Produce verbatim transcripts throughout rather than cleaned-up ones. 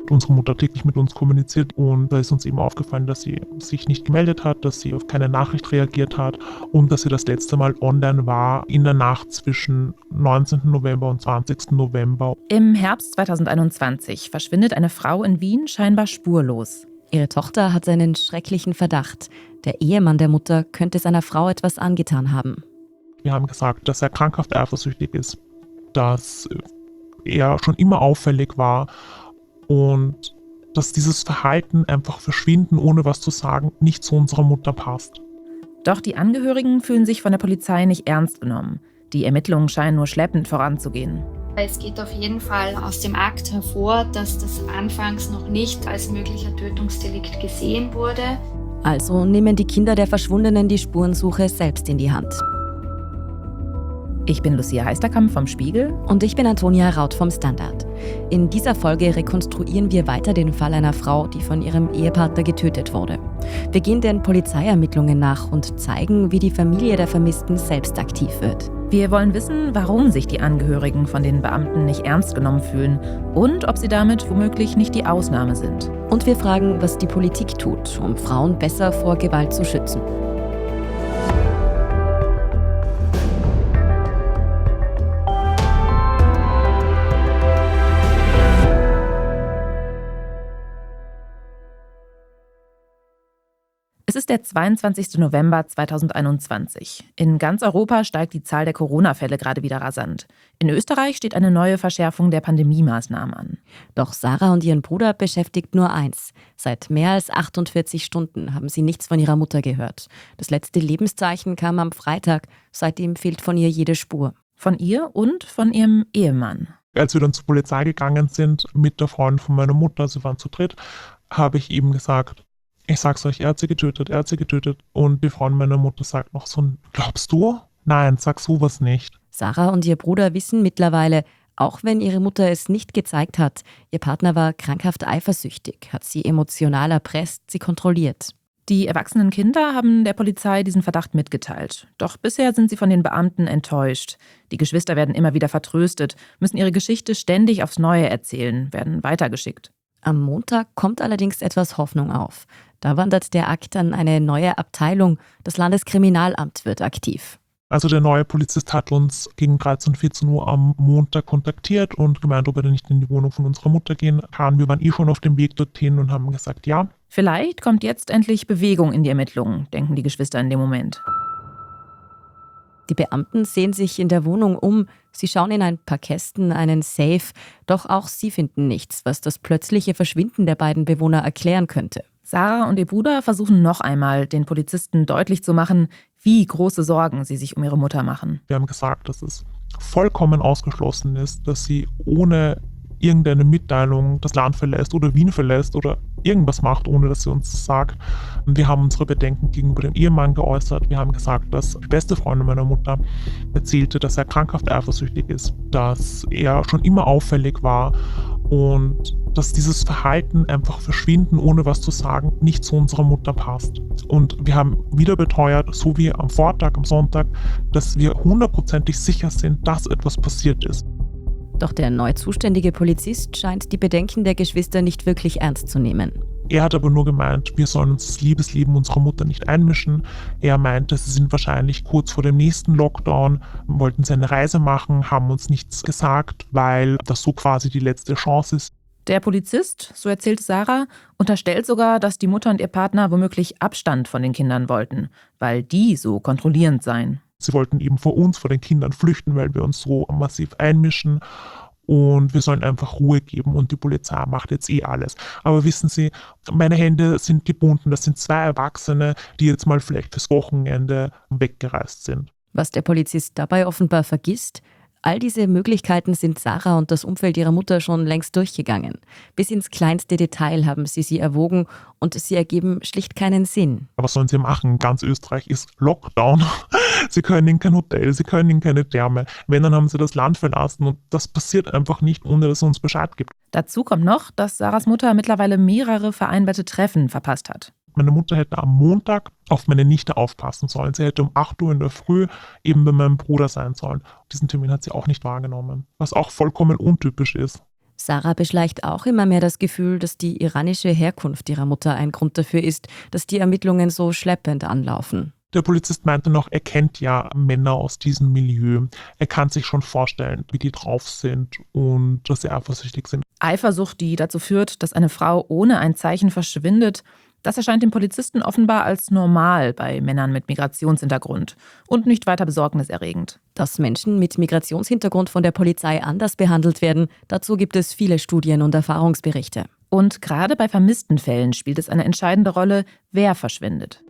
Unsere Mutter täglich mit uns kommuniziert und da ist uns eben aufgefallen, dass sie sich nicht gemeldet hat, dass sie auf keine Nachricht reagiert hat und dass sie das letzte Mal online war in der Nacht zwischen neunzehnten November und zwanzigsten November. Im Herbst zweitausendeinundzwanzig verschwindet eine Frau in Wien scheinbar spurlos. Ihre Tochter hat einen schrecklichen Verdacht. Der Ehemann der Mutter könnte seiner Frau etwas angetan haben. Wir haben gesagt, dass er krankhaft eifersüchtig ist, dass er schon immer auffällig war und dass dieses Verhalten, einfach verschwinden, ohne was zu sagen, nicht zu unserer Mutter passt. Doch die Angehörigen fühlen sich von der Polizei nicht ernst genommen. Die Ermittlungen scheinen nur schleppend voranzugehen. Es geht auf jeden Fall aus dem Akt hervor, dass das anfangs noch nicht als möglicher Tötungsdelikt gesehen wurde. Also nehmen die Kinder der Verschwundenen die Spurensuche selbst in die Hand. Ich bin Lucia Heisterkamp vom Spiegel. Und ich bin Antonia Raut vom Standard. In dieser Folge rekonstruieren wir weiter den Fall einer Frau, die von ihrem Ehepartner getötet wurde. Wir gehen den Polizeiermittlungen nach und zeigen, wie die Familie der Vermissten selbst aktiv wird. Wir wollen wissen, warum sich die Angehörigen von den Beamten nicht ernst genommen fühlen und ob sie damit womöglich nicht die Ausnahme sind. Und wir fragen, was die Politik tut, um Frauen besser vor Gewalt zu schützen. Es ist der zweiundzwanzigsten November zweitausendeinundzwanzig. In ganz Europa steigt die Zahl der Corona-Fälle gerade wieder rasant. In Österreich steht eine neue Verschärfung der Pandemiemaßnahmen an. Doch Sarah und ihren Bruder beschäftigt nur eins. Seit mehr als achtundvierzig Stunden haben sie nichts von ihrer Mutter gehört. Das letzte Lebenszeichen kam am Freitag. Seitdem fehlt von ihr jede Spur. Von ihr und von ihrem Ehemann. Als wir dann zur Polizei gegangen sind mit der Freundin von meiner Mutter, sie waren zu dritt, habe ich ihm gesagt, ich sag's euch, er hat sie getötet, er hat sie getötet. Und die Freundin meiner Mutter sagt noch so, glaubst du? Nein, sag sowas nicht. Sarah und ihr Bruder wissen mittlerweile, auch wenn ihre Mutter es nicht gezeigt hat, ihr Partner war krankhaft eifersüchtig, hat sie emotional erpresst, sie kontrolliert. Die erwachsenen Kinder haben der Polizei diesen Verdacht mitgeteilt. Doch bisher sind sie von den Beamten enttäuscht. Die Geschwister werden immer wieder vertröstet, müssen ihre Geschichte ständig aufs Neue erzählen, werden weitergeschickt. Am Montag kommt allerdings etwas Hoffnung auf. Da wandert der Akt an eine neue Abteilung. Das Landeskriminalamt wird aktiv. Also der neue Polizist hat uns gegen dreizehn, vierzehn Uhr am Montag kontaktiert und gemeint, ob er denn nicht in die Wohnung von unserer Mutter gehen kann. Wir waren eh schon auf dem Weg dorthin und haben gesagt, ja. Vielleicht kommt jetzt endlich Bewegung in die Ermittlungen, denken die Geschwister in dem Moment. Die Beamten sehen sich in der Wohnung um. Sie schauen in ein paar Kästen, einen Safe. Doch auch sie finden nichts, was das plötzliche Verschwinden der beiden Bewohner erklären könnte. Sarah und ihr Bruder versuchen noch einmal, den Polizisten deutlich zu machen, wie große Sorgen sie sich um ihre Mutter machen. Wir haben gesagt, dass es vollkommen ausgeschlossen ist, dass sie ohne irgendeine Mitteilung das Land verlässt oder Wien verlässt oder irgendwas macht, ohne dass sie uns sagt. Wir haben unsere Bedenken gegenüber dem Ehemann geäußert. Wir haben gesagt, dass die beste Freundin meiner Mutter erzählte, dass er krankhaft eifersüchtig ist, dass er schon immer auffällig war und dass dieses Verhalten, einfach verschwinden, ohne was zu sagen, nicht zu unserer Mutter passt. Und wir haben wieder beteuert, so wie am Vortag, am Sonntag, dass wir hundertprozentig sicher sind, dass etwas passiert ist. Doch der neu zuständige Polizist scheint die Bedenken der Geschwister nicht wirklich ernst zu nehmen. Er hat aber nur gemeint, wir sollen uns das Liebesleben unserer Mutter nicht einmischen. Er meinte, sie sind wahrscheinlich kurz vor dem nächsten Lockdown, wollten sie eine Reise machen, haben uns nichts gesagt, weil das so quasi die letzte Chance ist. Der Polizist, so erzählt Sarah, unterstellt sogar, dass die Mutter und ihr Partner womöglich Abstand von den Kindern wollten, weil die so kontrollierend seien. Sie wollten eben vor uns, vor den Kindern flüchten, weil wir uns so massiv einmischen und wir sollen einfach Ruhe geben und die Polizei macht jetzt eh alles. Aber wissen Sie, meine Hände sind gebunden, das sind zwei Erwachsene, die jetzt mal vielleicht fürs Wochenende weggereist sind. Was der Polizist dabei offenbar vergisst: All diese Möglichkeiten sind Sarah und das Umfeld ihrer Mutter schon längst durchgegangen. Bis ins kleinste Detail haben sie sie erwogen und sie ergeben schlicht keinen Sinn. Was sollen sie machen? Ganz Österreich ist Lockdown. Sie können in kein Hotel, sie können in keine Therme. Wenn, dann haben sie das Land verlassen und das passiert einfach nicht, ohne dass es uns Bescheid gibt. Dazu kommt noch, dass Sarahs Mutter mittlerweile mehrere vereinbarte Treffen verpasst hat. Meine Mutter hätte am Montag auf meine Nichte aufpassen sollen. Sie hätte um acht Uhr in der Früh eben bei meinem Bruder sein sollen. Diesen Termin hat sie auch nicht wahrgenommen, was auch vollkommen untypisch ist. Sarah beschleicht auch immer mehr das Gefühl, dass die iranische Herkunft ihrer Mutter ein Grund dafür ist, dass die Ermittlungen so schleppend anlaufen. Der Polizist meinte noch, er kennt ja Männer aus diesem Milieu. Er kann sich schon vorstellen, wie die drauf sind und dass sie eifersüchtig sind. Eifersucht, die dazu führt, dass eine Frau ohne ein Zeichen verschwindet, das erscheint dem Polizisten offenbar als normal bei Männern mit Migrationshintergrund und nicht weiter besorgniserregend. Dass Menschen mit Migrationshintergrund von der Polizei anders behandelt werden, dazu gibt es viele Studien und Erfahrungsberichte. Und gerade bei vermissten Fällen spielt es eine entscheidende Rolle, wer verschwindet.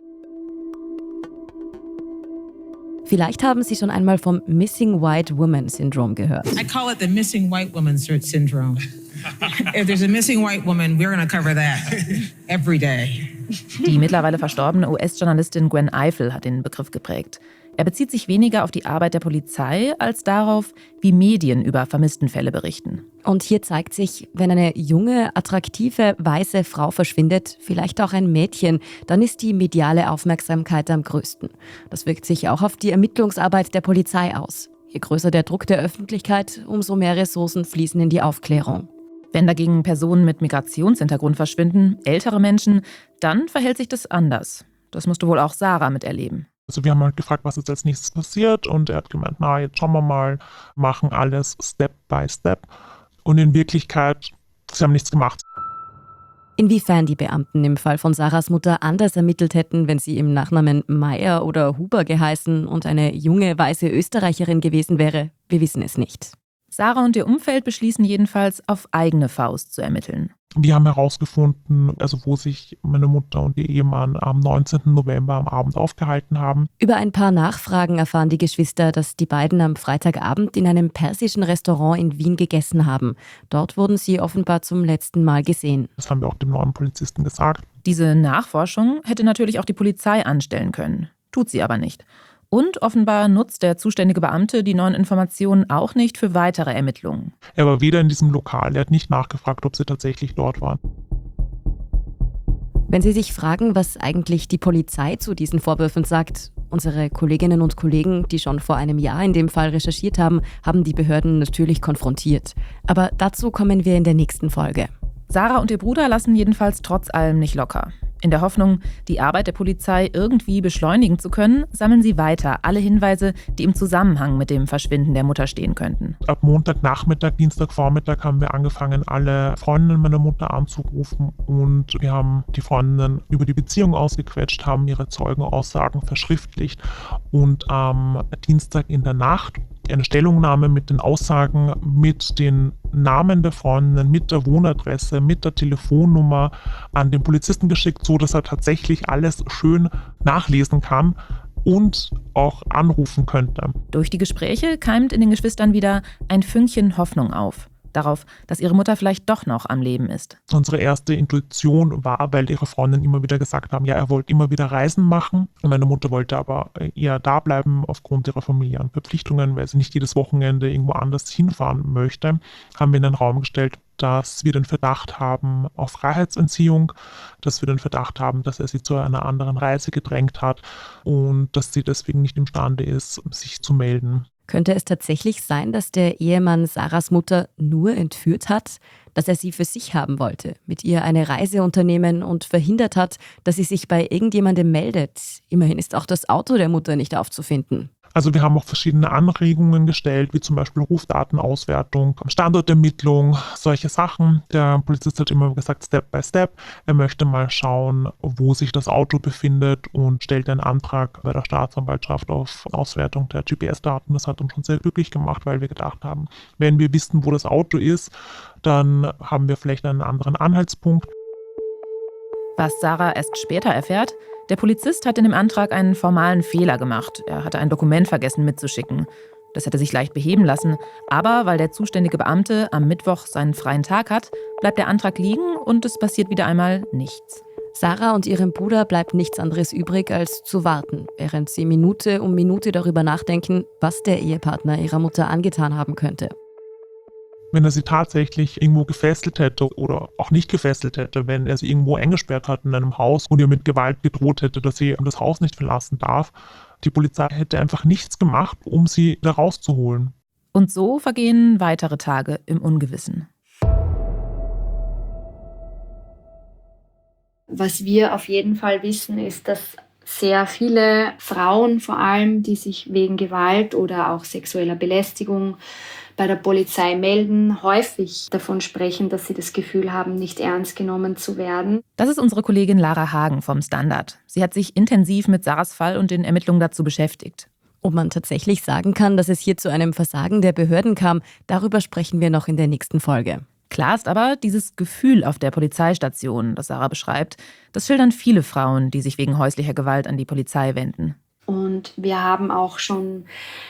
Vielleicht haben Sie schon einmal vom Missing White Woman Syndrome gehört. I call it the Missing White Woman Syndrome. If there's a missing white woman, we're going to cover that every day. Die mittlerweile verstorbene U S-Journalistin Gwen Ifill hat den Begriff geprägt. Er bezieht sich weniger auf die Arbeit der Polizei als darauf, wie Medien über Vermisstenfälle berichten. Und hier zeigt sich, wenn eine junge, attraktive, weiße Frau verschwindet, vielleicht auch ein Mädchen, dann ist die mediale Aufmerksamkeit am größten. Das wirkt sich auch auf die Ermittlungsarbeit der Polizei aus. Je größer der Druck der Öffentlichkeit, umso mehr Ressourcen fließen in die Aufklärung. Wenn dagegen Personen mit Migrationshintergrund verschwinden, ältere Menschen, dann verhält sich das anders. Das musste wohl auch Sarah miterleben. Also wir haben halt gefragt, was jetzt als nächstes passiert und er hat gemeint, na, jetzt schauen wir mal, machen alles Step by Step. Und in Wirklichkeit, sie haben nichts gemacht. Inwiefern die Beamten im Fall von Sarahs Mutter anders ermittelt hätten, wenn sie im Nachnamen Meyer oder Huber geheißen und eine junge, weiße Österreicherin gewesen wäre, wir wissen es nicht. Sarah und ihr Umfeld beschließen jedenfalls, auf eigene Faust zu ermitteln. Wir haben herausgefunden, also wo sich meine Mutter und ihr Ehemann am neunzehnten November am Abend aufgehalten haben. Über ein paar Nachfragen erfahren die Geschwister, dass die beiden am Freitagabend in einem persischen Restaurant in Wien gegessen haben. Dort wurden sie offenbar zum letzten Mal gesehen. Das haben wir auch dem neuen Polizisten gesagt. Diese Nachforschung hätte natürlich auch die Polizei anstellen können, tut sie aber nicht. Und offenbar nutzt der zuständige Beamte die neuen Informationen auch nicht für weitere Ermittlungen. Er war weder in diesem Lokal, er hat nicht nachgefragt, ob sie tatsächlich dort waren. Wenn Sie sich fragen, was eigentlich die Polizei zu diesen Vorwürfen sagt, unsere Kolleginnen und Kollegen, die schon vor einem Jahr in dem Fall recherchiert haben, haben die Behörden natürlich konfrontiert. Aber dazu kommen wir in der nächsten Folge. Sarah und ihr Bruder lassen jedenfalls trotz allem nicht locker. In der Hoffnung, die Arbeit der Polizei irgendwie beschleunigen zu können, sammeln sie weiter alle Hinweise, die im Zusammenhang mit dem Verschwinden der Mutter stehen könnten. Ab Montagnachmittag, Dienstagvormittag haben wir angefangen, alle Freundinnen meiner Mutter anzurufen und wir haben die Freundinnen über die Beziehung ausgequetscht, haben ihre Zeugenaussagen verschriftlicht und am Dienstag in der Nacht eine Stellungnahme mit den Aussagen, mit den Namen der Freundinnen, mit der Wohnadresse, mit der Telefonnummer an den Polizisten geschickt, so dass er tatsächlich alles schön nachlesen kann und auch anrufen könnte. Durch die Gespräche keimt in den Geschwistern wieder ein Fünkchen Hoffnung auf. Darauf, dass ihre Mutter vielleicht doch noch am Leben ist. Unsere erste Intuition war, weil ihre Freundinnen immer wieder gesagt haben, ja, er wollte immer wieder Reisen machen. Meine Mutter wollte aber eher da bleiben aufgrund ihrer familiären Verpflichtungen, weil sie nicht jedes Wochenende irgendwo anders hinfahren möchte. Haben wir in den Raum gestellt, dass wir den Verdacht haben auf Freiheitsentziehung, dass wir den Verdacht haben, dass er sie zu einer anderen Reise gedrängt hat und dass sie deswegen nicht imstande ist, sich zu melden. Könnte es tatsächlich sein, dass der Ehemann Sarahs Mutter nur entführt hat, dass er sie für sich haben wollte, mit ihr eine Reise unternehmen und verhindert hat, dass sie sich bei irgendjemandem meldet? Immerhin ist auch das Auto der Mutter nicht aufzufinden. Also wir haben auch verschiedene Anregungen gestellt, wie zum Beispiel Rufdatenauswertung, Standortermittlung, solche Sachen. Der Polizist hat immer gesagt, Step by Step. Er möchte mal schauen, wo sich das Auto befindet und stellt einen Antrag bei der Staatsanwaltschaft auf Auswertung der G P S-Daten. Das hat uns schon sehr glücklich gemacht, weil wir gedacht haben, wenn wir wissen, wo das Auto ist, dann haben wir vielleicht einen anderen Anhaltspunkt. Was Sarah erst später erfährt: Der Polizist hat in dem Antrag einen formalen Fehler gemacht. Er hatte ein Dokument vergessen mitzuschicken. Das hätte sich leicht beheben lassen, aber weil der zuständige Beamte am Mittwoch seinen freien Tag hat, bleibt der Antrag liegen und es passiert wieder einmal nichts. Sarah und ihrem Bruder bleibt nichts anderes übrig, als zu warten, während sie Minute um Minute darüber nachdenken, was der Ehepartner ihrer Mutter angetan haben könnte. Wenn er sie tatsächlich irgendwo gefesselt hätte oder auch nicht gefesselt hätte, wenn er sie irgendwo eingesperrt hat in einem Haus und ihr mit Gewalt gedroht hätte, dass sie das Haus nicht verlassen darf, die Polizei hätte einfach nichts gemacht, um sie da rauszuholen. Und so vergehen weitere Tage im Ungewissen. Was wir auf jeden Fall wissen, ist, dass sehr viele Frauen vor allem, die sich wegen Gewalt oder auch sexueller Belästigung bei der Polizei melden, häufig davon sprechen, dass sie das Gefühl haben, nicht ernst genommen zu werden. Das ist unsere Kollegin Lara Hagen vom Standard. Sie hat sich intensiv mit Sarahs Fall und den Ermittlungen dazu beschäftigt. Ob man tatsächlich sagen kann, dass es hier zu einem Versagen der Behörden kam, darüber sprechen wir noch in der nächsten Folge. Klar ist aber, dieses Gefühl auf der Polizeistation, das Sarah beschreibt, das schildern viele Frauen, die sich wegen häuslicher Gewalt an die Polizei wenden. Und wir haben auch schon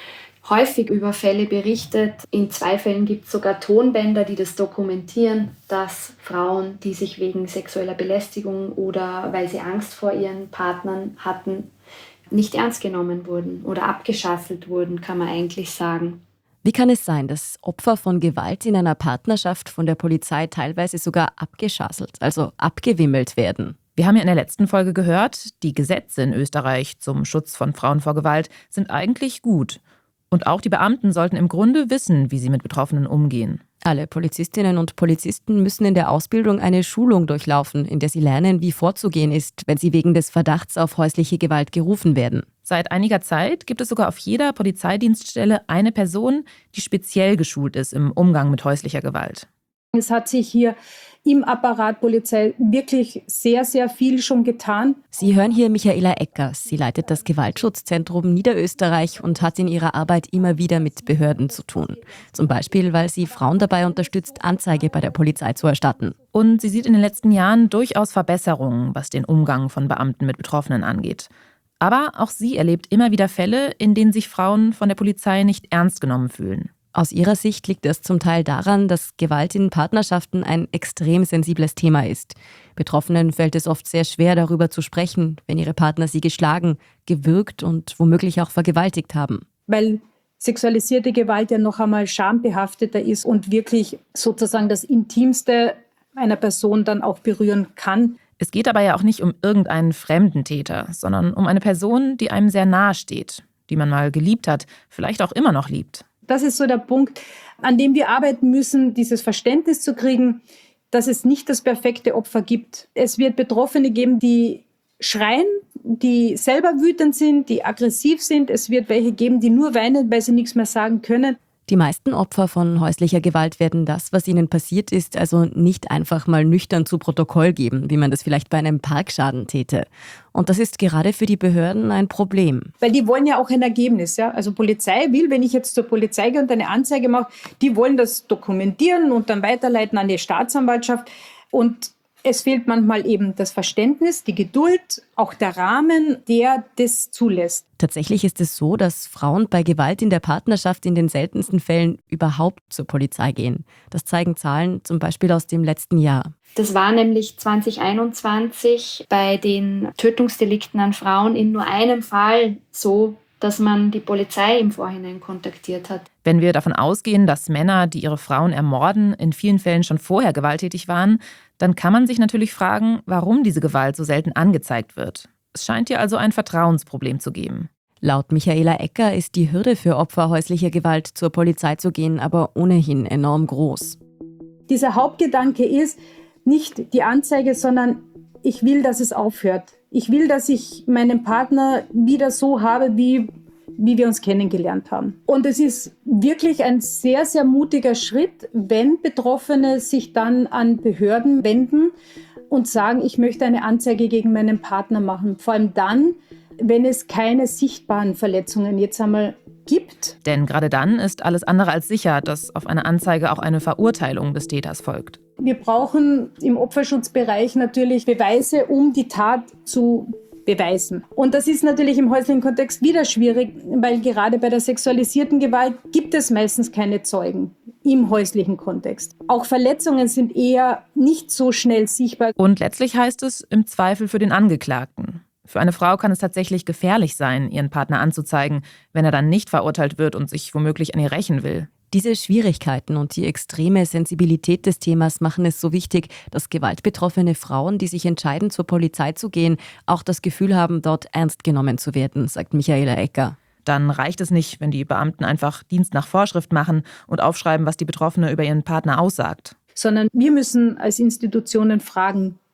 häufig über Fälle berichtet. In zwei Fällen gibt es sogar Tonbänder, die das dokumentieren, dass Frauen, die sich wegen sexueller Belästigung oder weil sie Angst vor ihren Partnern hatten, nicht ernst genommen wurden oder abgeschasselt wurden, kann man eigentlich sagen. Wie kann es sein, dass Opfer von Gewalt in einer Partnerschaft von der Polizei teilweise sogar abgeschasselt, also abgewimmelt werden? Wir haben ja in der letzten Folge gehört, die Gesetze in Österreich zum Schutz von Frauen vor Gewalt sind eigentlich gut. Und auch die Beamten sollten im Grunde wissen, wie sie mit Betroffenen umgehen. Alle Polizistinnen und Polizisten müssen in der Ausbildung eine Schulung durchlaufen, in der sie lernen, wie vorzugehen ist, wenn sie wegen des Verdachts auf häusliche Gewalt gerufen werden. Seit einiger Zeit gibt es sogar auf jeder Polizeidienststelle eine Person, die speziell geschult ist im Umgang mit häuslicher Gewalt. Es hat sich hier im Apparat Polizei wirklich sehr, sehr viel schon getan. Sie hören hier Michaela Eckers. Sie leitet das Gewaltschutzzentrum Niederösterreich und hat in ihrer Arbeit immer wieder mit Behörden zu tun. Zum Beispiel, weil sie Frauen dabei unterstützt, Anzeige bei der Polizei zu erstatten. Und sie sieht in den letzten Jahren durchaus Verbesserungen, was den Umgang von Beamten mit Betroffenen angeht. Aber auch sie erlebt immer wieder Fälle, in denen sich Frauen von der Polizei nicht ernst genommen fühlen. Aus ihrer Sicht liegt es zum Teil daran, dass Gewalt in Partnerschaften ein extrem sensibles Thema ist. Betroffenen fällt es oft sehr schwer, darüber zu sprechen, wenn ihre Partner sie geschlagen, gewürgt und womöglich auch vergewaltigt haben. Weil sexualisierte Gewalt ja noch einmal schambehafteter ist und wirklich sozusagen das Intimste einer Person dann auch berühren kann. Es geht aber ja auch nicht um irgendeinen fremden Täter, sondern um eine Person, die einem sehr nahe steht, die man mal geliebt hat, vielleicht auch immer noch liebt. Das ist so der Punkt, an dem wir arbeiten müssen, dieses Verständnis zu kriegen, dass es nicht das perfekte Opfer gibt. Es wird Betroffene geben, die schreien, die selber wütend sind, die aggressiv sind. Es wird welche geben, die nur weinen, weil sie nichts mehr sagen können. Die meisten Opfer von häuslicher Gewalt werden das, was ihnen passiert ist, also nicht einfach mal nüchtern zu Protokoll geben, wie man das vielleicht bei einem Parkschaden täte. Und das ist gerade für die Behörden ein Problem. Weil die wollen ja auch ein Ergebnis. Ja? Also Polizei will, wenn ich jetzt zur Polizei gehe und eine Anzeige mache, die wollen das dokumentieren und dann weiterleiten an die Staatsanwaltschaft. Und es fehlt manchmal eben das Verständnis, die Geduld, auch der Rahmen, der das zulässt. Tatsächlich ist es so, dass Frauen bei Gewalt in der Partnerschaft in den seltensten Fällen überhaupt zur Polizei gehen. Das zeigen Zahlen zum Beispiel aus dem letzten Jahr. Das war nämlich zwanzig einundzwanzig bei den Tötungsdelikten an Frauen in nur einem Fall so, dass man die Polizei im Vorhinein kontaktiert hat. Wenn wir davon ausgehen, dass Männer, die ihre Frauen ermorden, in vielen Fällen schon vorher gewalttätig waren, dann kann man sich natürlich fragen, warum diese Gewalt so selten angezeigt wird. Es scheint hier also ein Vertrauensproblem zu geben. Laut Michaela Ecker ist die Hürde für Opfer häuslicher Gewalt, zur Polizei zu gehen, aber ohnehin enorm groß. Dieser Hauptgedanke ist nicht die Anzeige, sondern ich will, dass es aufhört. Ich will, dass ich meinen Partner wieder so habe, wie, wie wir uns kennengelernt haben. Und es ist wirklich ein sehr, sehr mutiger Schritt, wenn Betroffene sich dann an Behörden wenden und sagen, ich möchte eine Anzeige gegen meinen Partner machen. Vor allem dann, wenn es keine sichtbaren Verletzungen jetzt einmal gibt. Denn gerade dann ist alles andere als sicher, dass auf eine Anzeige auch eine Verurteilung des Täters folgt. Wir brauchen im Opferschutzbereich natürlich Beweise, um die Tat zu beweisen. Und das ist natürlich im häuslichen Kontext wieder schwierig, weil gerade bei der sexualisierten Gewalt gibt es meistens keine Zeugen im häuslichen Kontext. Auch Verletzungen sind eher nicht so schnell sichtbar. Und letztlich heißt es im Zweifel für den Angeklagten. Für eine Frau kann es tatsächlich gefährlich sein, ihren Partner anzuzeigen, wenn er dann nicht verurteilt wird und sich womöglich an ihr rächen will. Diese Schwierigkeiten und die extreme Sensibilität des Themas machen es so wichtig, dass gewaltbetroffene Frauen, die sich entscheiden, zur Polizei zu gehen, auch das Gefühl haben, dort ernst genommen zu werden, sagt Michaela Ecker. Dann reicht es nicht, wenn die Beamten einfach Dienst nach Vorschrift machen und aufschreiben, was die Betroffene über ihren Partner aussagt. Sondern wir müssen als Institutionen fragen,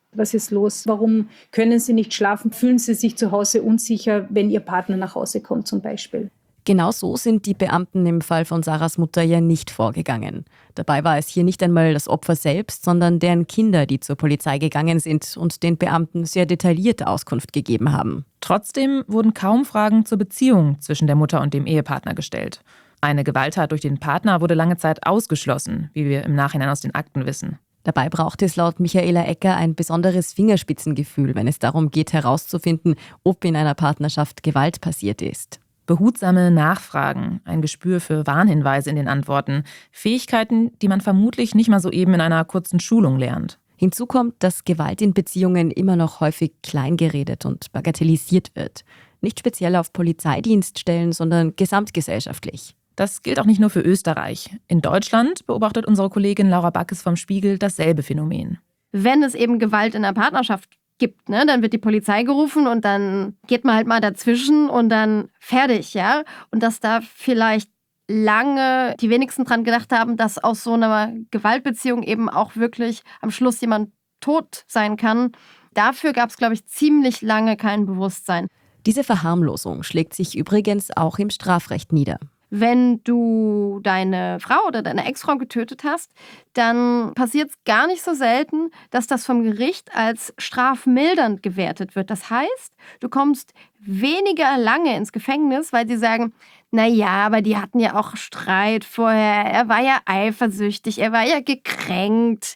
Was ist los? Warum können Sie nicht schlafen? Fühlen Sie sich zu Hause unsicher, wenn Ihr Partner nach Hause kommt zum Beispiel? Genau so sind die Beamten im Fall von Sarahs Mutter ja nicht vorgegangen. Dabei war es hier nicht einmal das Opfer selbst, sondern deren Kinder, die zur Polizei gegangen sind und den Beamten sehr detaillierte Auskunft gegeben haben. Trotzdem wurden kaum Fragen zur Beziehung zwischen der Mutter und dem Ehepartner gestellt. Eine Gewalttat durch den Partner wurde lange Zeit ausgeschlossen, wie wir im Nachhinein aus den Akten wissen. Dabei braucht es laut Michaela Ecker ein besonderes Fingerspitzengefühl, wenn es darum geht, herauszufinden, ob in einer Partnerschaft Gewalt passiert ist. Behutsame Nachfragen, ein Gespür für Warnhinweise in den Antworten, Fähigkeiten, die man vermutlich nicht mal so eben in einer kurzen Schulung lernt. Hinzu kommt, dass Gewalt in Beziehungen immer noch häufig kleingeredet und bagatellisiert wird. Nicht speziell auf Polizeidienststellen, sondern gesamtgesellschaftlich. Das gilt auch nicht nur für Österreich. In Deutschland beobachtet unsere Kollegin Laura Backes vom Spiegel dasselbe Phänomen. Wenn es eben Gewalt in der Partnerschaft gibt, ne, dann wird die Polizei gerufen und dann geht man halt mal dazwischen und dann fertig, ja. Und dass da vielleicht lange die wenigsten dran gedacht haben, dass aus so einer Gewaltbeziehung eben auch wirklich am Schluss jemand tot sein kann. Dafür gab es, glaube ich, ziemlich lange kein Bewusstsein. Diese Verharmlosung schlägt sich übrigens auch im Strafrecht nieder. Wenn du deine Frau oder deine Ex-Frau getötet hast, dann passiert es gar nicht so selten, dass das vom Gericht als strafmildernd gewertet wird. Das heißt, du kommst weniger lange ins Gefängnis, weil sie sagen, na ja, aber die hatten ja auch Streit vorher, er war ja eifersüchtig, er war ja gekränkt.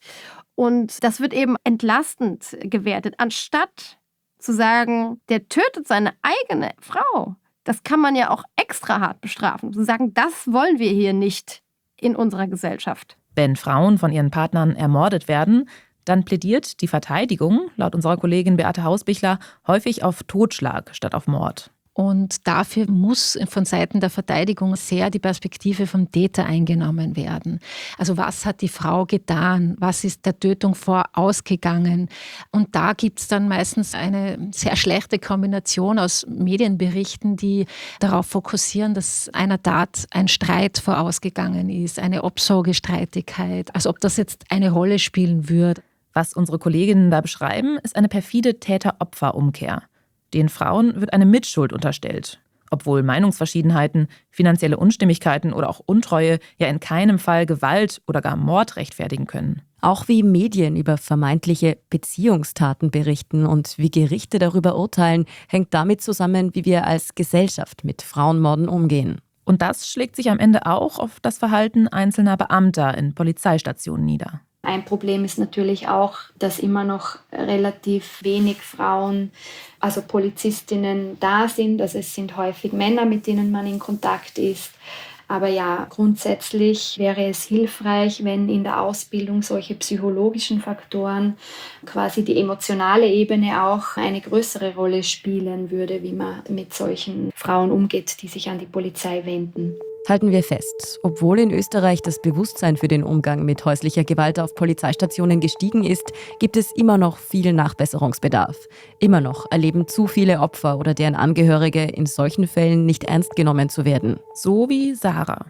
Und das wird eben entlastend gewertet, anstatt zu sagen, der tötet seine eigene Frau. Das kann man ja auch extra hart bestrafen. Zu sagen, das wollen wir hier nicht in unserer Gesellschaft. Wenn Frauen von ihren Partnern ermordet werden, dann plädiert die Verteidigung, laut unserer Kollegin Beate Hausbichler, häufig auf Totschlag statt auf Mord. Und dafür muss von Seiten der Verteidigung sehr die Perspektive vom Täter eingenommen werden. Also was hat die Frau getan? Was ist der Tötung vorausgegangen? Und da gibt es dann meistens eine sehr schlechte Kombination aus Medienberichten, die darauf fokussieren, dass einer Tat ein Streit vorausgegangen ist, eine Obsorgestreitigkeit, als ob das jetzt eine Rolle spielen würde. Was unsere Kolleginnen da beschreiben, ist eine perfide Täter-Opfer-Umkehr. Den Frauen wird eine Mitschuld unterstellt, obwohl Meinungsverschiedenheiten, finanzielle Unstimmigkeiten oder auch Untreue ja in keinem Fall Gewalt oder gar Mord rechtfertigen können. Auch wie Medien über vermeintliche Beziehungstaten berichten und wie Gerichte darüber urteilen, hängt damit zusammen, wie wir als Gesellschaft mit Frauenmorden umgehen. Und das schlägt sich am Ende auch auf das Verhalten einzelner Beamter in Polizeistationen nieder. Ein Problem ist natürlich auch, dass immer noch relativ wenig Frauen, also Polizistinnen, da sind. Also es sind häufig Männer, mit denen man in Kontakt ist. Aber ja, grundsätzlich wäre es hilfreich, wenn in der Ausbildung solche psychologischen Faktoren, quasi die emotionale Ebene auch eine größere Rolle spielen würde, wie man mit solchen Frauen umgeht, die sich an die Polizei wenden. Halten wir fest, obwohl in Österreich das Bewusstsein für den Umgang mit häuslicher Gewalt auf Polizeistationen gestiegen ist, gibt es immer noch viel Nachbesserungsbedarf. Immer noch erleben zu viele Opfer oder deren Angehörige in solchen Fällen nicht ernst genommen zu werden. So wie Sarah.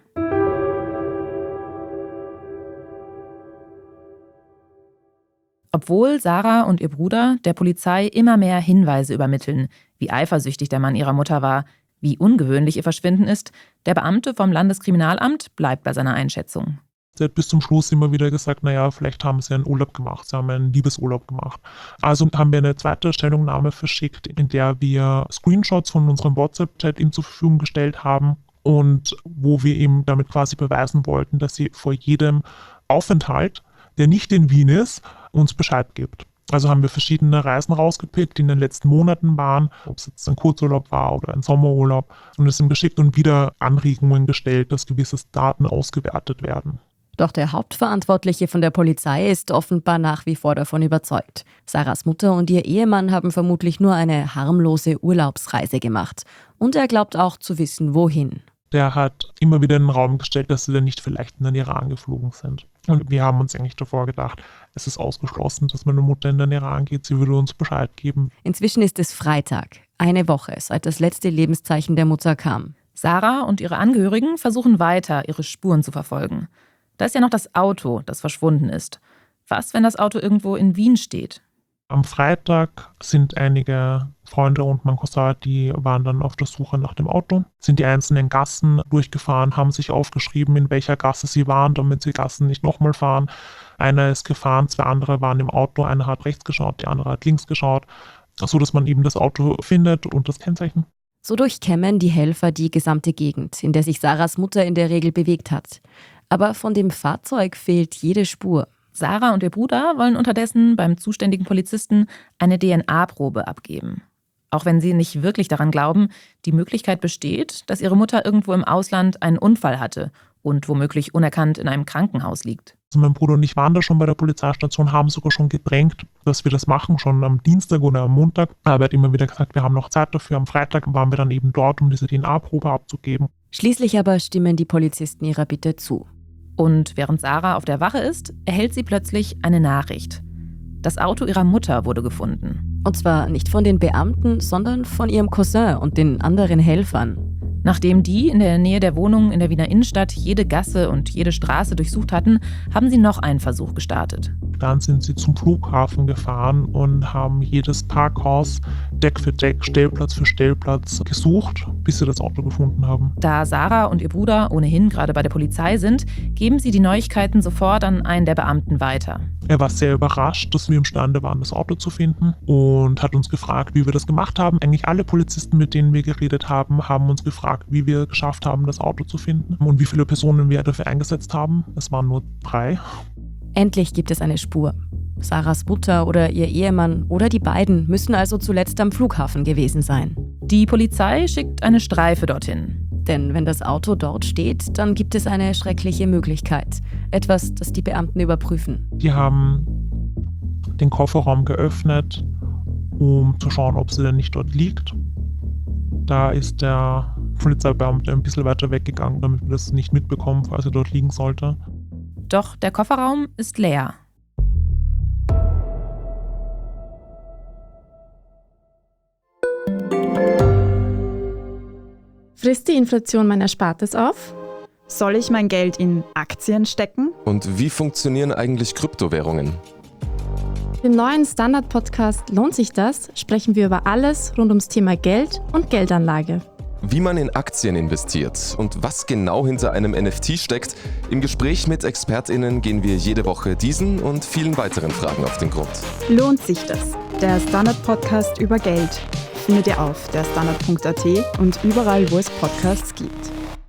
Obwohl Sarah und ihr Bruder der Polizei immer mehr Hinweise übermitteln, wie eifersüchtig der Mann ihrer Mutter war, wie ungewöhnlich ihr Verschwinden ist, der Beamte vom Landeskriminalamt bleibt bei seiner Einschätzung. Sie hat bis zum Schluss immer wieder gesagt, naja, vielleicht haben sie einen Urlaub gemacht, sie haben einen Liebesurlaub gemacht. Also haben wir eine zweite Stellungnahme verschickt, in der wir Screenshots von unserem WhatsApp-Chat ihm zur Verfügung gestellt haben und wo wir ihm damit quasi beweisen wollten, dass sie vor jedem Aufenthalt, der nicht in Wien ist, uns Bescheid gibt. Also haben wir verschiedene Reisen rausgepickt, die in den letzten Monaten waren, ob es jetzt ein Kurzurlaub war oder ein Sommerurlaub, und es ihm geschickt und wieder Anregungen gestellt, dass gewisse Daten ausgewertet werden. Doch der Hauptverantwortliche von der Polizei ist offenbar nach wie vor davon überzeugt. Sarahs Mutter und ihr Ehemann haben vermutlich nur eine harmlose Urlaubsreise gemacht. Und er glaubt auch zu wissen, wohin. Der hat immer wieder in den Raum gestellt, dass sie dann nicht vielleicht in den Iran geflogen sind. Und wir haben uns eigentlich davor gedacht, es ist ausgeschlossen, dass meine Mutter in den Iran geht. Sie würde uns Bescheid geben. Inzwischen ist es Freitag, eine Woche, seit das letzte Lebenszeichen der Mutter kam. Sarah und ihre Angehörigen versuchen weiter, ihre Spuren zu verfolgen. Da ist ja noch das Auto, das verschwunden ist. Was, wenn das Auto irgendwo in Wien steht? Am Freitag sind einige Freunde und mein Cousin, die waren dann auf der Suche nach dem Auto, sind die einzelnen Gassen durchgefahren, haben sich aufgeschrieben, in welcher Gasse sie waren, damit sie Gassen nicht nochmal fahren. Einer ist gefahren, zwei andere waren im Auto, einer hat rechts geschaut, die andere hat links geschaut, so dass man eben das Auto findet und das Kennzeichen. So durchkämmen die Helfer die gesamte Gegend, in der sich Sarahs Mutter in der Regel bewegt hat. Aber von dem Fahrzeug fehlt jede Spur. Sarah und ihr Bruder wollen unterdessen beim zuständigen Polizisten eine D N A-Probe abgeben. Auch wenn sie nicht wirklich daran glauben, die Möglichkeit besteht, dass ihre Mutter irgendwo im Ausland einen Unfall hatte und womöglich unerkannt in einem Krankenhaus liegt. Also mein Bruder und ich waren da schon bei der Polizeistation, haben sogar schon gedrängt, dass wir das machen, schon am Dienstag oder am Montag. Aber er hat immer wieder gesagt, wir haben noch Zeit dafür. Am Freitag waren wir dann eben dort, um diese D N A-Probe abzugeben. Schließlich aber stimmen die Polizisten ihrer Bitte zu. Und während Sarah auf der Wache ist, erhält sie plötzlich eine Nachricht. Das Auto ihrer Mutter wurde gefunden. Und zwar nicht von den Beamten, sondern von ihrem Cousin und den anderen Helfern. Nachdem die in der Nähe der Wohnung in der Wiener Innenstadt jede Gasse und jede Straße durchsucht hatten, haben sie noch einen Versuch gestartet. Dann sind sie zum Flughafen gefahren und haben jedes Parkhaus Deck für Deck, Stellplatz für Stellplatz gesucht, bis sie das Auto gefunden haben. Da Sarah und ihr Bruder ohnehin gerade bei der Polizei sind, geben sie die Neuigkeiten sofort an einen der Beamten weiter. Er war sehr überrascht, dass wir imstande waren, das Auto zu finden und hat uns gefragt, wie wir das gemacht haben. Eigentlich alle Polizisten, mit denen wir geredet haben, haben uns gefragt, wie wir geschafft haben, das Auto zu finden und wie viele Personen wir dafür eingesetzt haben. Es waren nur drei. Endlich gibt es eine Spur. Sarahs Mutter oder ihr Ehemann oder die beiden müssen also zuletzt am Flughafen gewesen sein. Die Polizei schickt eine Streife dorthin. Denn wenn das Auto dort steht, dann gibt es eine schreckliche Möglichkeit. Etwas, das die Beamten überprüfen. Die haben den Kofferraum geöffnet, um zu schauen, ob sie denn nicht dort liegt. Da ist der Polizeibeamte ein bisschen weiter weggegangen, damit wir das nicht mitbekommen, falls er dort liegen sollte. Doch der Kofferraum ist leer. Frisst die Inflation mein Erspartes auf? Soll ich mein Geld in Aktien stecken? Und wie funktionieren eigentlich Kryptowährungen? Im neuen Standard-Podcast Lohnt sich das? Sprechen wir über alles rund ums Thema Geld und Geldanlage. Wie man in Aktien investiert und was genau hinter einem N F T steckt. Im Gespräch mit ExpertInnen gehen wir jede Woche diesen und vielen weiteren Fragen auf den Grund. Lohnt sich das? Der Standard-Podcast über Geld findet ihr auf der standard punkt a t und überall, wo es Podcasts gibt.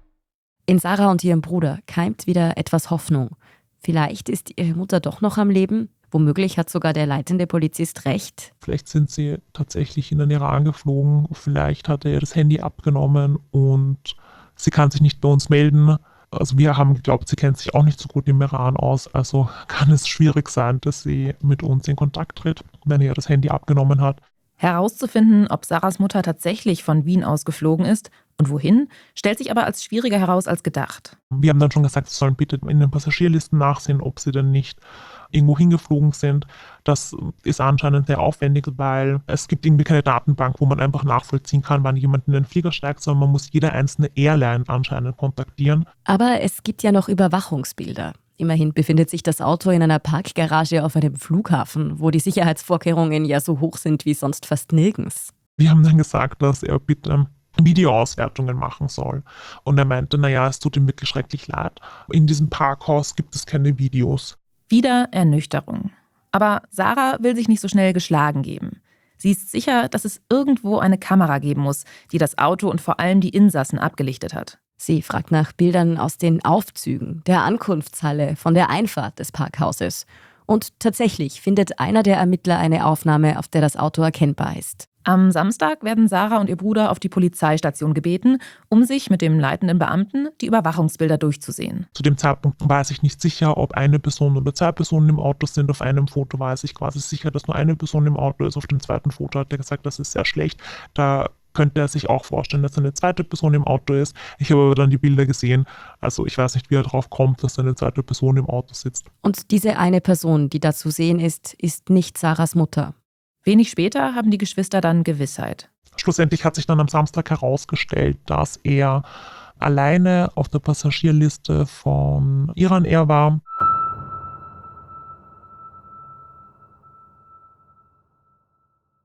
In Sarah und ihrem Bruder keimt wieder etwas Hoffnung. Vielleicht ist ihre Mutter doch noch am Leben. Womöglich hat sogar der leitende Polizist recht. Vielleicht sind sie tatsächlich in den Iran geflogen. Vielleicht hat er ihr das Handy abgenommen und sie kann sich nicht bei uns melden. Also wir haben geglaubt, sie kennt sich auch nicht so gut im Iran aus. Also kann es schwierig sein, dass sie mit uns in Kontakt tritt, wenn er ihr das Handy abgenommen hat. Herauszufinden, ob Sarahs Mutter tatsächlich von Wien aus geflogen ist und wohin, stellt sich aber als schwieriger heraus als gedacht. Wir haben dann schon gesagt, sie sollen bitte in den Passagierlisten nachsehen, ob sie denn nicht irgendwo hingeflogen sind. Das ist anscheinend sehr aufwendig, weil es gibt irgendwie keine Datenbank, wo man einfach nachvollziehen kann, wann jemand in den Flieger steigt, sondern man muss jede einzelne Airline anscheinend kontaktieren. Aber es gibt ja noch Überwachungsbilder. Immerhin befindet sich das Auto in einer Parkgarage auf einem Flughafen, wo die Sicherheitsvorkehrungen ja so hoch sind wie sonst fast nirgends. Wir haben dann gesagt, dass er bitte Videoauswertungen machen soll. Und er meinte, naja, es tut ihm wirklich schrecklich leid. In diesem Parkhaus gibt es keine Videos. Wieder Ernüchterung. Aber Sarah will sich nicht so schnell geschlagen geben. Sie ist sicher, dass es irgendwo eine Kamera geben muss, die das Auto und vor allem die Insassen abgelichtet hat. Sie fragt nach Bildern aus den Aufzügen, der Ankunftshalle, von der Einfahrt des Parkhauses. Und tatsächlich findet einer der Ermittler eine Aufnahme, auf der das Auto erkennbar ist. Am Samstag werden Sarah und ihr Bruder auf die Polizeistation gebeten, um sich mit dem leitenden Beamten die Überwachungsbilder durchzusehen. Zu dem Zeitpunkt weiß ich nicht sicher, ob eine Person oder zwei Personen im Auto sind. Auf einem Foto weiß ich quasi sicher, dass nur eine Person im Auto ist. Auf dem zweiten Foto hat er gesagt, das ist sehr schlecht. Da könnte er sich auch vorstellen, dass eine zweite Person im Auto ist. Ich habe aber dann die Bilder gesehen. Also ich weiß nicht, wie er darauf kommt, dass eine zweite Person im Auto sitzt. Und diese eine Person, die da zu sehen ist, ist nicht Sarahs Mutter. Wenig später haben die Geschwister dann Gewissheit. Schlussendlich hat sich dann am Samstag herausgestellt, dass er alleine auf der Passagierliste von Iran Air war.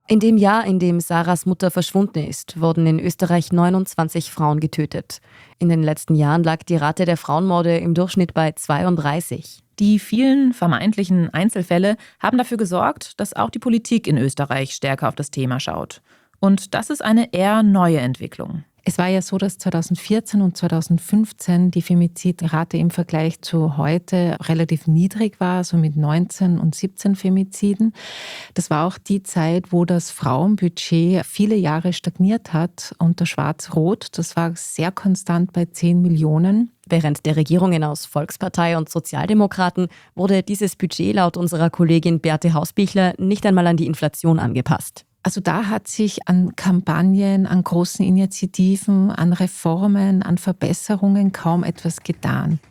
In dem Jahr, in dem Sarahs Mutter verschwunden ist, wurden in Österreich neunundzwanzig Frauen getötet. In den letzten Jahren lag die Rate der Frauenmorde im Durchschnitt bei zweiunddreißig. Die vielen vermeintlichen Einzelfälle haben dafür gesorgt, dass auch die Politik in Österreich stärker auf das Thema schaut. Und das ist eine eher neue Entwicklung. Es war ja so, dass zweitausendvierzehn und zweitausendfünfzehn die Femizidrate im Vergleich zu heute relativ niedrig war, so mit neunzehn und siebzehn Femiziden. Das war auch die Zeit, wo das Frauenbudget viele Jahre stagniert hat unter Schwarz-Rot. Das war sehr konstant bei zehn Millionen. Während der Regierungen aus Volkspartei und Sozialdemokraten wurde dieses Budget laut unserer Kollegin Beate Hausbichler nicht einmal an die Inflation angepasst. Also da hat sich an Kampagnen, an großen Initiativen, an Reformen, an Verbesserungen kaum etwas getan.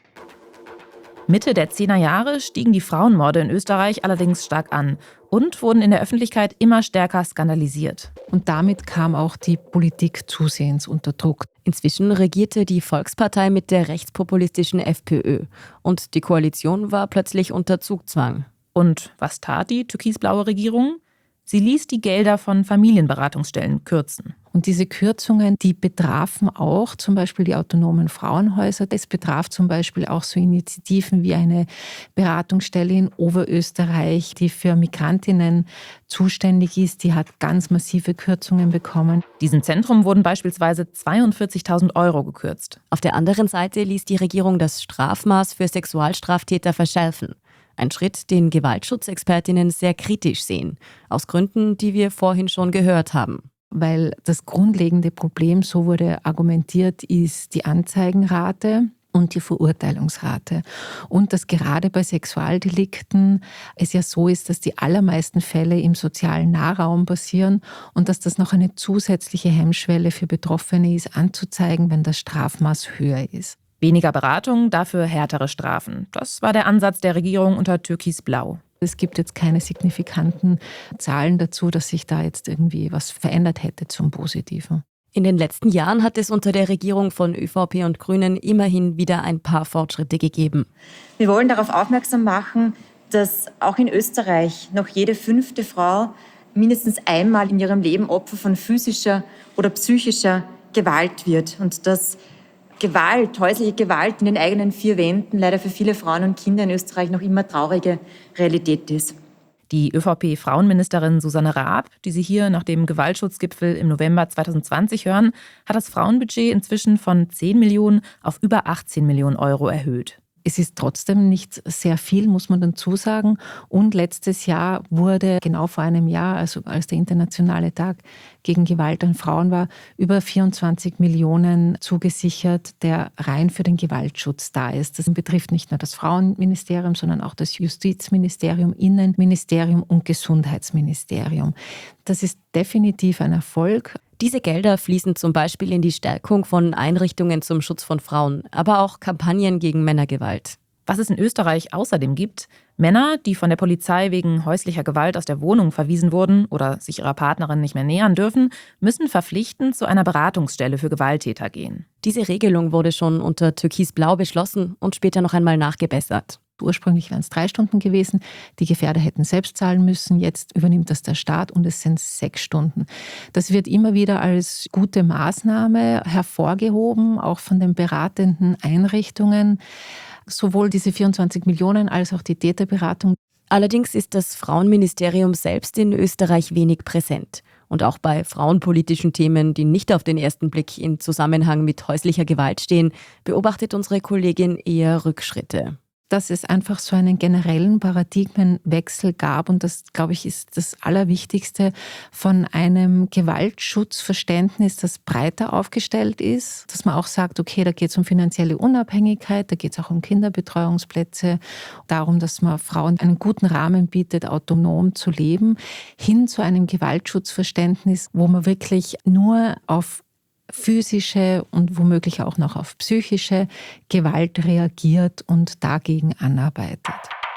Mitte der zehner Jahre stiegen die Frauenmorde in Österreich allerdings stark an und wurden in der Öffentlichkeit immer stärker skandalisiert. Und damit kam auch die Politik zusehends unter Druck. Inzwischen regierte die Volkspartei mit der rechtspopulistischen FPÖ und die Koalition war plötzlich unter Zugzwang. Und was tat die türkisblaue Regierung? Sie ließ die Gelder von Familienberatungsstellen kürzen. Und diese Kürzungen, die betrafen auch zum Beispiel die autonomen Frauenhäuser. Das betraf zum Beispiel auch so Initiativen wie eine Beratungsstelle in Oberösterreich, die für Migrantinnen zuständig ist. Die hat ganz massive Kürzungen bekommen. Diesem Zentrum wurden beispielsweise zweiundvierzigtausend Euro gekürzt. Auf der anderen Seite ließ die Regierung das Strafmaß für Sexualstraftäter verschärfen. Ein Schritt, den Gewaltschutzexpertinnen sehr kritisch sehen. Aus Gründen, die wir vorhin schon gehört haben. Weil das grundlegende Problem, so wurde argumentiert, ist die Anzeigenrate und die Verurteilungsrate. Und dass gerade bei Sexualdelikten es ja so ist, dass die allermeisten Fälle im sozialen Nahraum passieren und dass das noch eine zusätzliche Hemmschwelle für Betroffene ist, anzuzeigen, wenn das Strafmaß höher ist. Weniger Beratung, dafür härtere Strafen. Das war der Ansatz der Regierung unter Türkisblau. Es gibt jetzt keine signifikanten Zahlen dazu, dass sich da jetzt irgendwie was verändert hätte zum Positiven. In den letzten Jahren hat es unter der Regierung von ÖVP und Grünen immerhin wieder ein paar Fortschritte gegeben. Wir wollen darauf aufmerksam machen, dass auch in Österreich noch jede fünfte Frau mindestens einmal in ihrem Leben Opfer von physischer oder psychischer Gewalt wird und dass Gewalt, häusliche Gewalt in den eigenen vier Wänden leider für viele Frauen und Kinder in Österreich noch immer traurige Realität ist. Die ÖVP-Frauenministerin Susanne Raab, die Sie hier nach dem Gewaltschutzgipfel im November zweitausendzwanzig hören, hat das Frauenbudget inzwischen von zehn Millionen auf über achtzehn Millionen Euro erhöht. Es ist trotzdem nicht sehr viel, muss man dazu sagen. Und letztes Jahr wurde, genau vor einem Jahr, also als der Internationale Tag gegen Gewalt an Frauen war, über vierundzwanzig Millionen zugesichert, der rein für den Gewaltschutz da ist. Das betrifft nicht nur das Frauenministerium, sondern auch das Justizministerium, Innenministerium und Gesundheitsministerium. Das ist definitiv ein Erfolg. Diese Gelder fließen zum Beispiel in die Stärkung von Einrichtungen zum Schutz von Frauen, aber auch Kampagnen gegen Männergewalt. Was es in Österreich außerdem gibt: Männer, die von der Polizei wegen häuslicher Gewalt aus der Wohnung verwiesen wurden oder sich ihrer Partnerin nicht mehr nähern dürfen, müssen verpflichtend zu einer Beratungsstelle für Gewalttäter gehen. Diese Regelung wurde schon unter Türkisblau beschlossen und später noch einmal nachgebessert. Ursprünglich wären es drei Stunden gewesen. Die Gefährder hätten selbst zahlen müssen. Jetzt übernimmt das der Staat und es sind sechs Stunden. Das wird immer wieder als gute Maßnahme hervorgehoben, auch von den beratenden Einrichtungen. Sowohl diese vierundzwanzig Millionen als auch die Täterberatung. Allerdings ist das Frauenministerium selbst in Österreich wenig präsent. Und auch bei frauenpolitischen Themen, die nicht auf den ersten Blick in Zusammenhang mit häuslicher Gewalt stehen, beobachtet unsere Kollegin eher Rückschritte. Dass es einfach so einen generellen Paradigmenwechsel gab. Und das, glaube ich, ist das Allerwichtigste von einem Gewaltschutzverständnis, das breiter aufgestellt ist. Dass man auch sagt, okay, da geht es um finanzielle Unabhängigkeit, da geht es auch um Kinderbetreuungsplätze, darum, dass man Frauen einen guten Rahmen bietet, autonom zu leben, hin zu einem Gewaltschutzverständnis, wo man wirklich nur auf physische und womöglich auch noch auf psychische Gewalt reagiert und dagegen anarbeitet.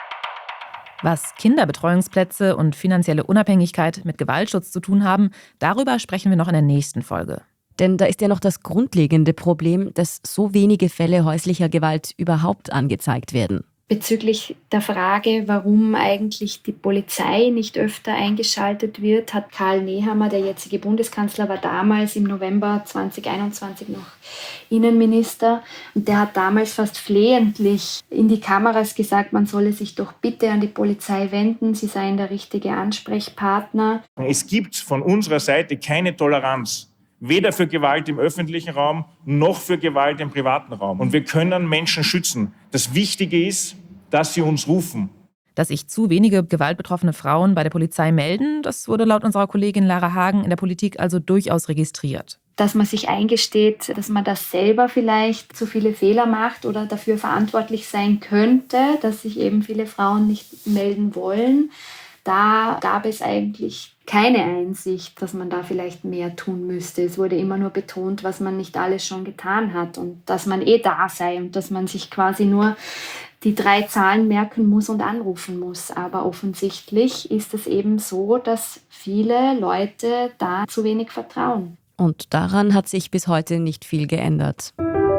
Was Kinderbetreuungsplätze und finanzielle Unabhängigkeit mit Gewaltschutz zu tun haben, darüber sprechen wir noch in der nächsten Folge. Denn da ist ja noch das grundlegende Problem, dass so wenige Fälle häuslicher Gewalt überhaupt angezeigt werden. Bezüglich der Frage, warum eigentlich die Polizei nicht öfter eingeschaltet wird, hat Karl Nehammer, der jetzige Bundeskanzler, war damals im November zwanzig einundzwanzig noch Innenminister. Und der hat damals fast flehentlich in die Kameras gesagt, man solle sich doch bitte an die Polizei wenden, sie seien der richtige Ansprechpartner. Es gibt von unserer Seite keine Toleranz. Weder für Gewalt im öffentlichen Raum, noch für Gewalt im privaten Raum. Und wir können Menschen schützen. Das Wichtige ist, dass sie uns rufen. Dass sich zu wenige gewaltbetroffene Frauen bei der Polizei melden, das wurde laut unserer Kollegin Lara Hagen in der Politik also durchaus registriert. Dass man sich eingesteht, dass man das selber vielleicht zu viele Fehler macht oder dafür verantwortlich sein könnte, dass sich eben viele Frauen nicht melden wollen. Da gab es eigentlich keine Einsicht, dass man da vielleicht mehr tun müsste. Es wurde immer nur betont, was man nicht alles schon getan hat und dass man eh da sei und dass man sich quasi nur die drei Zahlen merken muss und anrufen muss. Aber offensichtlich ist es eben so, dass viele Leute da zu wenig vertrauen. Und daran hat sich bis heute nicht viel geändert.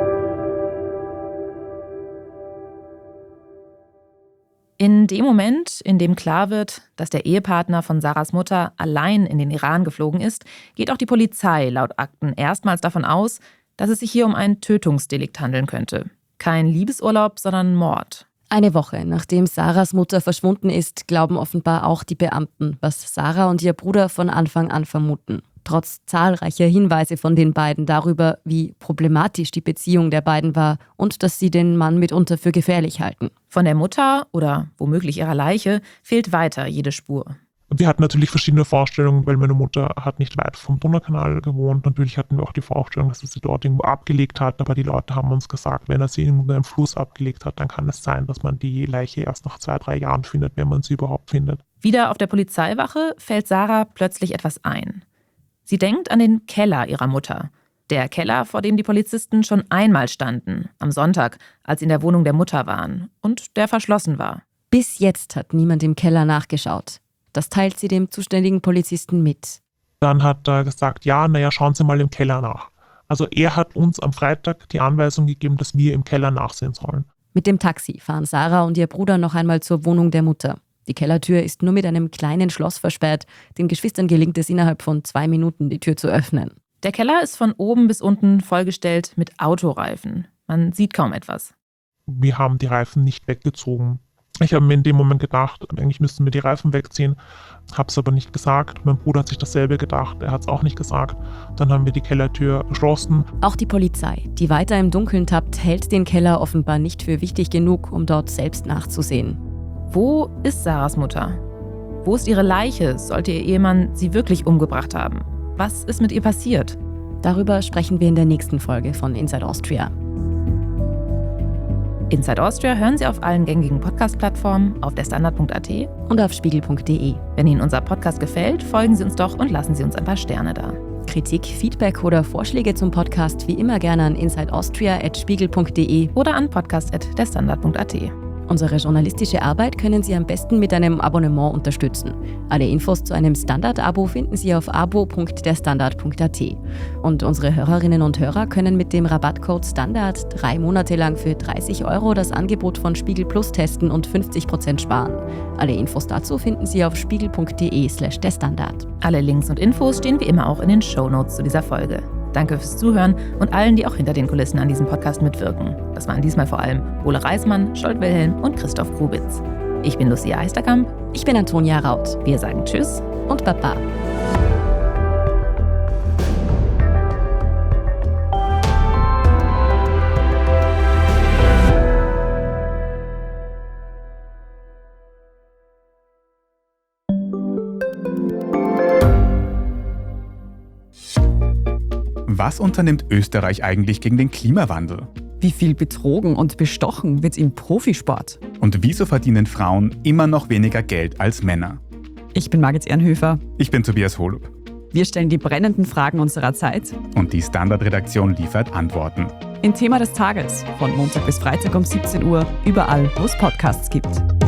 In dem Moment, in dem klar wird, dass der Ehepartner von Sarahs Mutter allein in den Iran geflogen ist, geht auch die Polizei laut Akten erstmals davon aus, dass es sich hier um ein Tötungsdelikt handeln könnte. Kein Liebesurlaub, sondern Mord. Eine Woche nachdem Sarahs Mutter verschwunden ist, glauben offenbar auch die Beamten, was Sarah und ihr Bruder von Anfang an vermuten. Trotz zahlreicher Hinweise von den beiden darüber, wie problematisch die Beziehung der beiden war und dass sie den Mann mitunter für gefährlich halten. Von der Mutter oder womöglich ihrer Leiche fehlt weiter jede Spur. Wir hatten natürlich verschiedene Vorstellungen, weil meine Mutter hat nicht weit vom Donaukanal gewohnt. Natürlich hatten wir auch die Vorstellung, dass er sie dort irgendwo abgelegt hat. Aber die Leute haben uns gesagt, wenn er sie irgendwo in einem Fluss abgelegt hat, dann kann es sein, dass man die Leiche erst nach zwei, drei Jahren findet, wenn man sie überhaupt findet. Wieder auf der Polizeiwache fällt Sarah plötzlich etwas ein. Sie denkt an den Keller ihrer Mutter. Der Keller, vor dem die Polizisten schon einmal standen, am Sonntag, als sie in der Wohnung der Mutter waren und der verschlossen war. Bis jetzt hat niemand im Keller nachgeschaut. Das teilt sie dem zuständigen Polizisten mit. Dann hat er gesagt, ja, naja, schauen Sie mal im Keller nach. Also er hat uns am Freitag die Anweisung gegeben, dass wir im Keller nachsehen sollen. Mit dem Taxi fahren Sarah und ihr Bruder noch einmal zur Wohnung der Mutter. Die Kellertür ist nur mit einem kleinen Schloss versperrt. Den Geschwistern gelingt es innerhalb von zwei Minuten, die Tür zu öffnen. Der Keller ist von oben bis unten vollgestellt mit Autoreifen. Man sieht kaum etwas. Wir haben die Reifen nicht weggezogen. Ich habe mir in dem Moment gedacht, eigentlich müssten wir die Reifen wegziehen, habe es aber nicht gesagt. Mein Bruder hat sich dasselbe gedacht, er hat es auch nicht gesagt. Dann haben wir die Kellertür geschlossen. Auch die Polizei, die weiter im Dunkeln tappt, hält den Keller offenbar nicht für wichtig genug, um dort selbst nachzusehen. Wo ist Sarahs Mutter? Wo ist ihre Leiche? Sollte ihr Ehemann sie wirklich umgebracht haben? Was ist mit ihr passiert? Darüber sprechen wir in der nächsten Folge von Inside Austria. Inside Austria hören Sie auf allen gängigen Podcast-Plattformen, auf der Standard punkt a t und auf spiegel punkt d e. Wenn Ihnen unser Podcast gefällt, folgen Sie uns doch und lassen Sie uns ein paar Sterne da. Kritik, Feedback oder Vorschläge zum Podcast wie immer gerne an insideaustria at spiegel punkt d e oder an podcast at der standard punkt a t. Unsere journalistische Arbeit können Sie am besten mit einem Abonnement unterstützen. Alle Infos zu einem Standard-Abo finden Sie auf abo punkt der standard punkt a t. Und unsere Hörerinnen und Hörer können mit dem Rabattcode STANDARD drei Monate lang für dreißig Euro das Angebot von Spiegel Plus testen und fünfzig Prozent sparen. Alle Infos dazu finden Sie auf spiegel punkt d e slash der Standard. Alle Links und Infos stehen wie immer auch in den Shownotes zu dieser Folge. Danke fürs Zuhören und allen, die auch hinter den Kulissen an diesem Podcast mitwirken. Das waren diesmal vor allem Ole Reismann, Scholt Wilhelm und Christoph Grubitz. Ich bin Lucia Eisterkamp. Ich bin Antonia Raut. Wir sagen Tschüss und Baba. Was unternimmt Österreich eigentlich gegen den Klimawandel? Wie viel betrogen und bestochen wird im Profisport? Und wieso verdienen Frauen immer noch weniger Geld als Männer? Ich bin Margit Ehrenhöfer. Ich bin Tobias Holub. Wir stellen die brennenden Fragen unserer Zeit. Und die Standard-Redaktion liefert Antworten. Im Thema des Tages von Montag bis Freitag um siebzehn Uhr, überall, wo es Podcasts gibt.